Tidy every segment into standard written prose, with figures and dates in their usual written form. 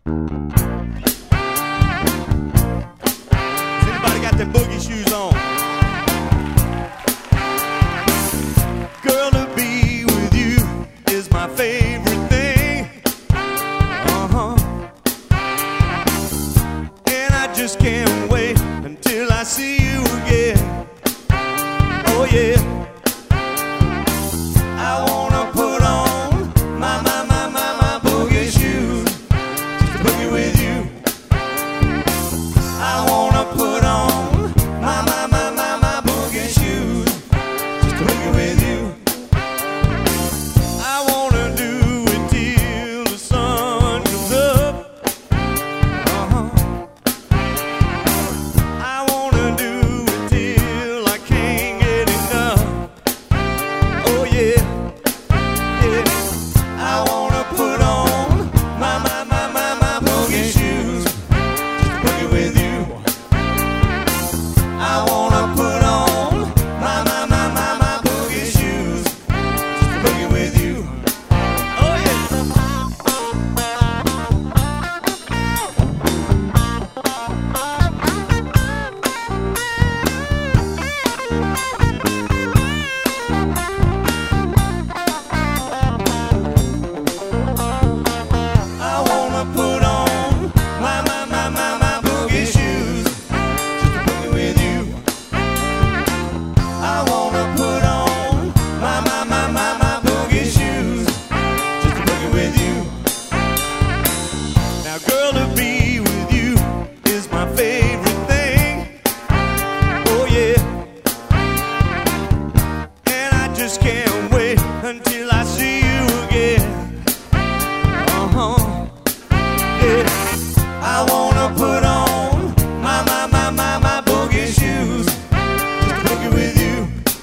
Anybody got their boogie shoes on? Girl, to be with you is my favorite thing. And I just can't wait until I see you again. Oh yeah. I wanna put on my boogie shoes just to boogie with you. I wanna put on my boogie shoes just to boogie with you. I wanna do it till the sun comes up. I wanna do it till I can't get enough. Oh yeah, yeah. I wanna put on my boogie shoes just to boogie with you. I wanna put on my boogie shoes just to boogie with you. Oh yeah. I wanna put on my boogie shoes just to boogie with you. I wanna put on my boogie shoes just to boogie with you. Now, girl, to be with you is my favorite thing. Oh yeah. And I just can't wait until I see you again. Yeah. I wanna put on my boogie shoes just to boogie with you.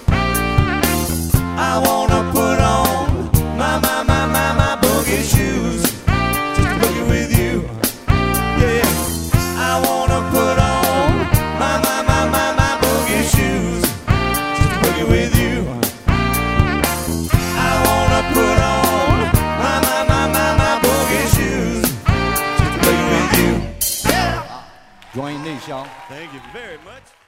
I wanna put on my boogie shoes just to boogie with you. Yeah. I wanna put on my boogie shoes just to boogie with you. I wanna put on my boogie shoes just to boogie with you. Join these, y'all. Thank you very much.